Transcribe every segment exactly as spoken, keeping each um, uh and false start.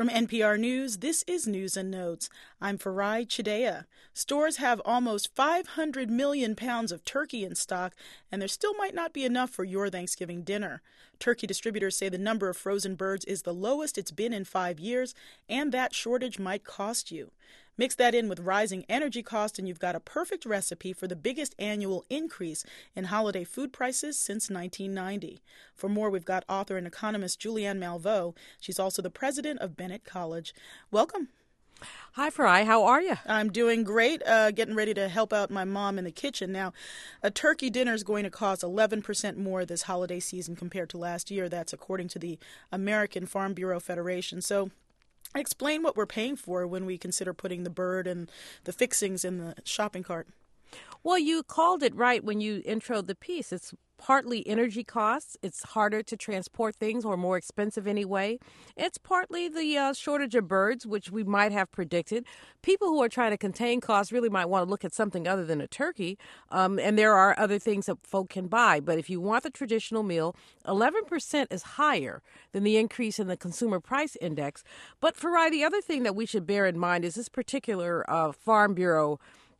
From N P R News, this is News and Notes. I'm Farai Chidea. Stores have almost five hundred million pounds of turkey in stock, and there still might not be enough for your Thanksgiving dinner. Turkey distributors say the number of frozen birds is the lowest it's been in five years, and that shortage might cost you. Mix that in with rising energy costs, and you've got a perfect recipe for the biggest annual increase in holiday food prices since nineteen ninety. For more, we've got author and economist Julianne Malveaux. She's also the president of Bennett College. Welcome. Hi, Farai. How are you? I'm doing great, uh, getting ready to help out my mom in the kitchen. Now, a turkey dinner is going to cost eleven percent more this holiday season compared to last year. That's according to the American Farm Bureau Federation. So explain what we're paying for when we consider putting the bird and the fixings in the shopping cart. Well, you called it right when you introed the piece. It's partly energy costs. It's harder to transport things, or more expensive anyway. It's partly the uh, shortage of birds, which we might have predicted. People who are trying to contain costs really might want to look at something other than a turkey. Um, and there are other things that folk can buy. But if you want the traditional meal, eleven percent is higher than the increase in the consumer price index. But Farai, the other thing that we should bear in mind is this particular uh, Farm Bureau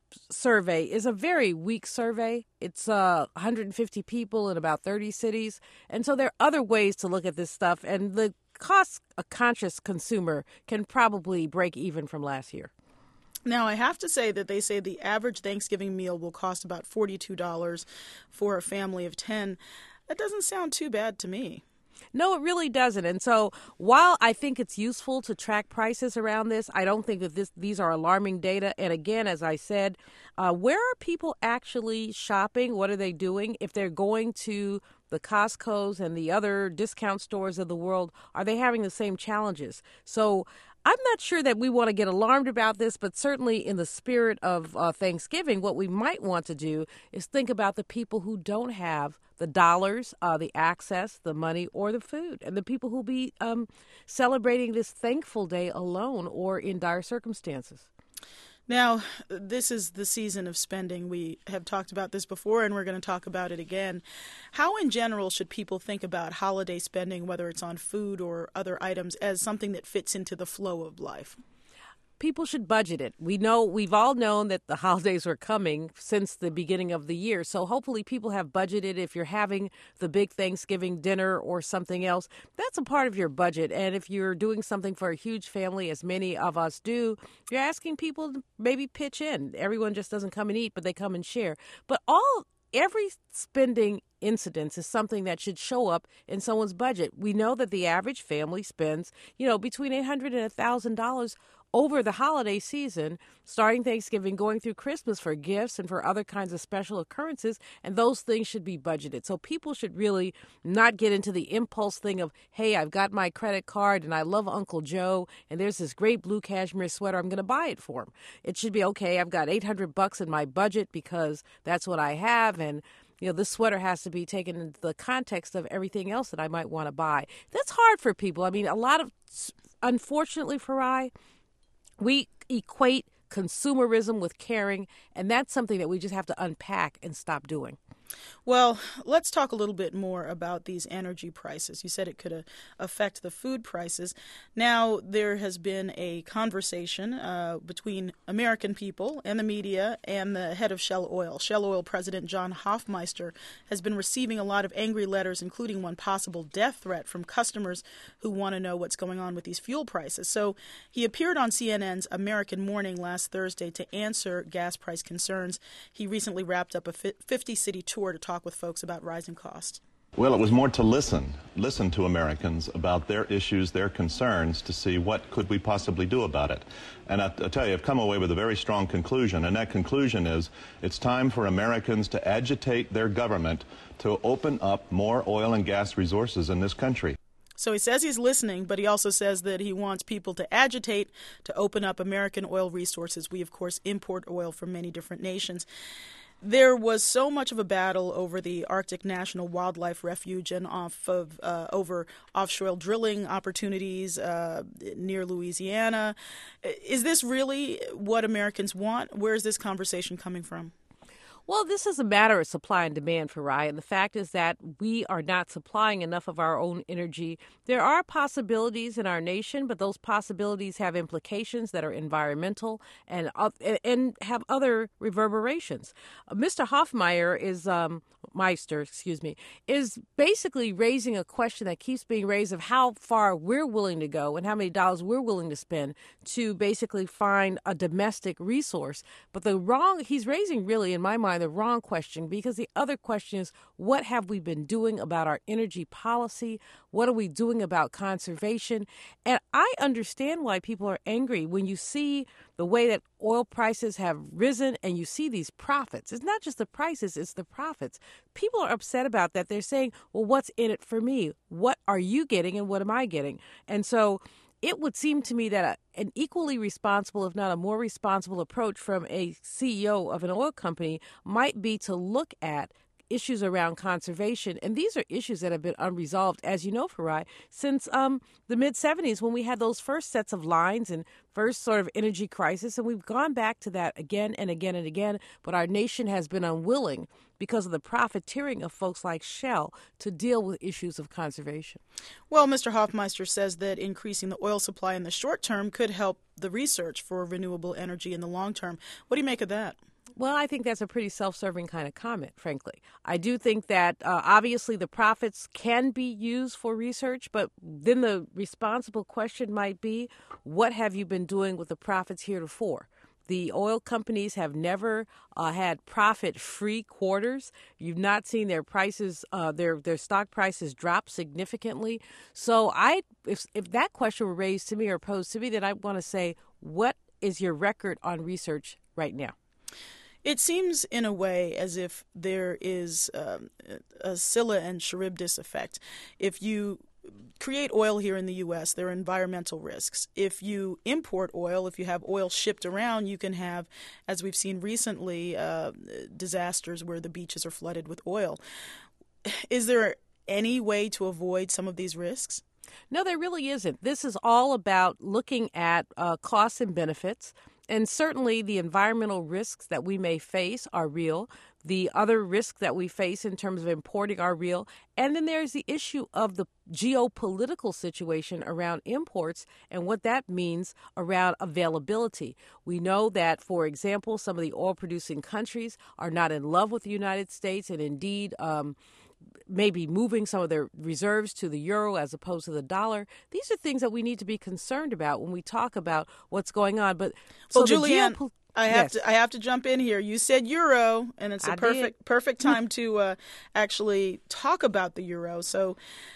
survey is a very weak survey. It's uh, one hundred fifty people in about thirty cities. And so there are other ways to look at this stuff. And the cost-conscious consumer can probably break even from last year. Now, I have to say that they say the average Thanksgiving meal will cost about forty-two dollars for a family of ten. That doesn't sound too bad to me. No, it really doesn't. And so while I think it's useful to track prices around this, I don't think that this these are alarming data. And again, as I said, uh, where are people actually shopping? What are they doing? If they're going to the Costco's and the other discount stores of the world, are they having the same challenges? So I'm not sure that we want to get alarmed about this, but certainly in the spirit of uh, Thanksgiving, what we might want to do is think about the people who don't have the dollars, uh, the access, the money, or the food, and the people who'll be um, celebrating this thankful day alone or in dire circumstances. Now, this is the season of spending. We have talked about this before, and we're going to talk about it again. How, in general, should people think about holiday spending, whether it's on food or other items, as something that fits into the flow of life? People should budget it. We know, we've all known that the holidays were coming since the beginning of the year. So hopefully people have budgeted. If you're having the big Thanksgiving dinner or something else, that's a part of your budget. And if you're doing something for a huge family, as many of us do, you're asking people to maybe pitch in. Everyone just doesn't come and eat, but they come and share. But all every spending incidence is something that should show up in someone's budget. We know that the average family spends, you know, between eight hundred dollars and one thousand dollars over the holiday season, starting Thanksgiving, going through Christmas for gifts and for other kinds of special occurrences, and those things should be budgeted. So people should really not get into the impulse thing of, hey, I've got my credit card and I love Uncle Joe and there's this great blue cashmere sweater, I'm going to buy it for him. It should be, okay, I've got eight hundred bucks in my budget because that's what I have, and you know, this sweater has to be taken into the context of everything else that I might want to buy. That's hard for people. I mean, a lot of, unfortunately, Farai, we equate consumerism with caring, and that's something that we just have to unpack and stop doing. Well, let's talk a little bit more about these energy prices. You said it could uh, affect the food prices. Now, there has been a conversation uh, between American people and the media and the head of Shell Oil. Shell Oil President John Hofmeister has been receiving a lot of angry letters, including one possible death threat from customers who want to know what's going on with these fuel prices. So he appeared on C N N's American Morning last Thursday to answer gas price concerns. He recently wrapped up a fifty-city tour to talk with folks about rising costs. Well, it was more to listen, listen to Americans about their issues, their concerns, to see what could we possibly do about it. And I, I tell you, I've come away with a very strong conclusion, and that conclusion is it's time for Americans to agitate their government to open up more oil and gas resources in this country. So he says he's listening, but he also says that he wants people to agitate to open up American oil resources. We, of course, import oil from many different nations. There was so much of a battle over the Arctic National Wildlife Refuge and off of uh, over offshore drilling opportunities uh, near Louisiana. Is this really what Americans want? Where is this conversation coming from? Well, this is a matter of supply and demand, Farai, and the fact is that we are not supplying enough of our own energy. There are possibilities in our nation, but those possibilities have implications that are environmental and uh, and have other reverberations. Uh, Mister Hoffmeyer is um, Meister, excuse me, is basically raising a question that keeps being raised of how far we're willing to go and how many dollars we're willing to spend to basically find a domestic resource. But the wrong he's raising, really, in my mind, the wrong question, because the other question is, what have we been doing about our energy policy? What are we doing about conservation? And I understand why people are angry when you see the way that oil prices have risen and you see these profits. It's not just the prices, it's the profits. People are upset about that. They're saying, well, what's in it for me? What are you getting and what am I getting? And so it would seem to me that a, an equally responsible, if not a more responsible approach from a C E O of an oil company might be to look at issues around conservation. And these are issues that have been unresolved, as you know, Farai, since um, the mid seventies when we had those first sets of lines and first sort of energy crisis. And we've gone back to that again and again and again. But our nation has been unwilling, because of the profiteering of folks like Shell, to deal with issues of conservation. Well, Mister Hoffmeister says that increasing the oil supply in the short term could help the research for renewable energy in the long term. What do you make of that? Well, I think that's a pretty self-serving kind of comment, frankly. I do think that uh, obviously the profits can be used for research, but then the responsible question might be, what have you been doing with the profits heretofore? The oil companies have never uh, had profit-free quarters. You've not seen their prices, uh, their their stock prices drop significantly. So I, if if that question were raised to me or posed to me, then I want to say, what is your record on research right now? It seems in a way as if there is um, a Scylla and Charybdis effect. If you create oil here in the U S, there are environmental risks. If you import oil, if you have oil shipped around, you can have, as we've seen recently, uh, disasters where the beaches are flooded with oil. Is there any way to avoid some of these risks? No, there really isn't. This is all about looking at uh, costs and benefits. And certainly the environmental risks that we may face are real. The other risks that we face in terms of importing are real. And then there's the issue of the geopolitical situation around imports and what that means around availability. We know that, for example, some of the oil-producing countries are not in love with the United States and indeed um, maybe moving some of their reserves to the euro as opposed to the dollar. These are things that we need to be concerned about when we talk about what's going on. But well, so Julianne, geopo- I have yes. to I have to jump in here. You said euro, and it's a I perfect did. perfect time to uh, actually talk about the euro. So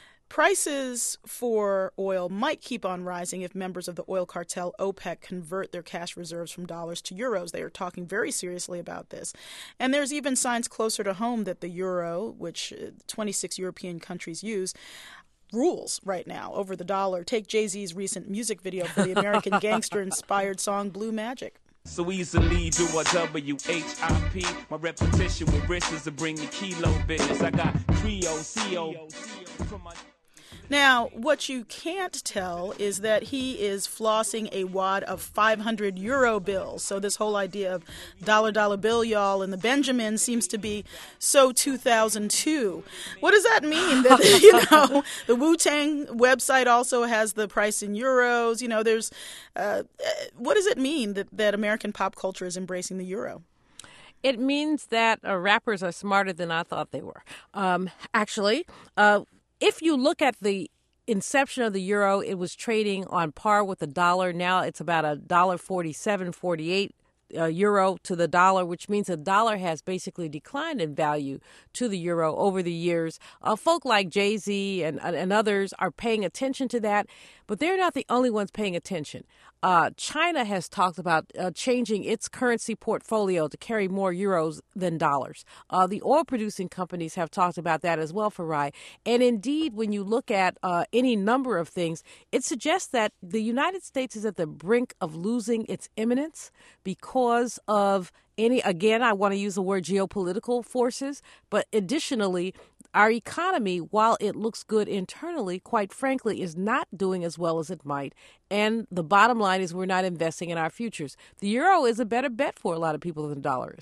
prices for oil might keep on rising if members of the oil cartel OPEC convert their cash reserves from dollars to euros. They are talking very seriously about this. And there's even signs closer to home that the euro, which twenty-six European countries use, rules right now over the dollar. Take Jay-Z's recent music video for the American gangster-inspired song Blue Magic. So easily do a W H I P. My repetition with wrists to bring the kilo business. I got trio, C O from my... Now, what you can't tell is that he is flossing a wad of five hundred euro bills. So this whole idea of dollar, dollar bill, y'all, and the Benjamin seems to be so two thousand two. What does that mean? That, you know, the Wu-Tang website also has the price in euros. You know, there's, uh, what does it mean that, that American pop culture is embracing the euro? It means that uh, rappers are smarter than I thought they were. Um, actually, uh, if you look at the inception of the euro, it was trading on par with the dollar. Now it's about a dollar forty-seven, forty-eight uh, euro to the dollar, which means the dollar has basically declined in value to the euro over the years. Uh, folk like Jay-Z and, and others are paying attention to that, but they're not the only ones paying attention. Uh, China has talked about uh, changing its currency portfolio to carry more euros than dollars. Uh, the oil-producing companies have talked about that as well, Farai. And indeed, when you look at uh, any number of things, it suggests that the United States is at the brink of losing its eminence because of any, again, I want to use the word geopolitical forces, but additionally, our economy, while it looks good internally, quite frankly, is not doing as well as it might. And the bottom line is we're not investing in our futures. The euro is a better bet for a lot of people than the dollar is.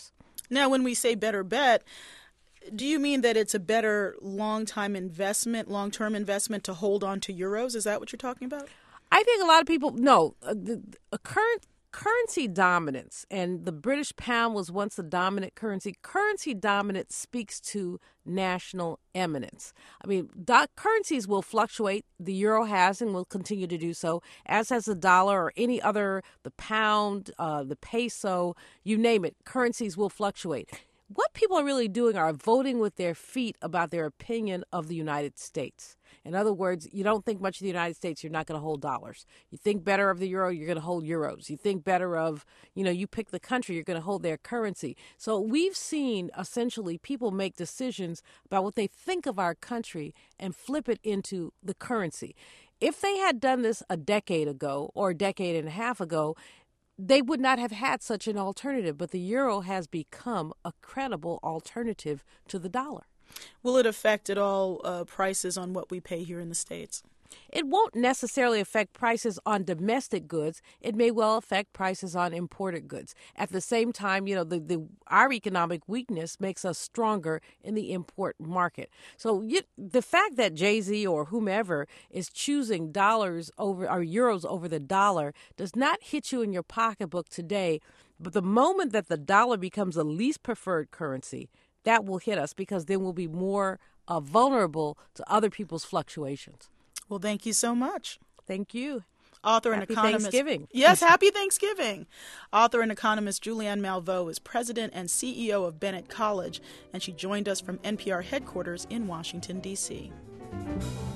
Now, when we say better bet, do you mean that it's a better long-time investment, long-term investment to hold on to euros? Is that what you're talking about? I think a lot of people, no, a, a current currency dominance, and the British pound was once the dominant currency. Currency dominance speaks to national eminence. I mean, do- currencies will fluctuate. The euro has and will continue to do so, as has the dollar or any other, the pound, uh, the peso, you name it. Currencies will fluctuate. What people are really doing are voting with their feet about their opinion of the United States. In other words, you don't think much of the United States, you're not going to hold dollars. You think better of the euro, you're going to hold euros. You think better of, you know, you pick the country, you're going to hold their currency. So we've seen essentially people make decisions about what they think of our country and flip it into the currency. If they had done this a decade ago or a decade and a half ago, they would not have had such an alternative, but the euro has become a credible alternative to the dollar. Will it affect at all uh, prices on what we pay here in the States? It won't necessarily affect prices on domestic goods. It may well affect prices on imported goods. At the same time, you know, the, the our economic weakness makes us stronger in the import market. So you, the fact that Jay-Z or whomever is choosing dollars over or euros over the dollar does not hit you in your pocketbook today. But the moment that the dollar becomes the least preferred currency, that will hit us, because then we'll be more uh, vulnerable to other people's fluctuations. Well, thank you so much. Thank you. Author and happy economist. Thanksgiving. Yes, happy Thanksgiving. Author and economist Julianne Malveaux is president and C E O of Bennett College, and she joined us from N P R headquarters in Washington, D C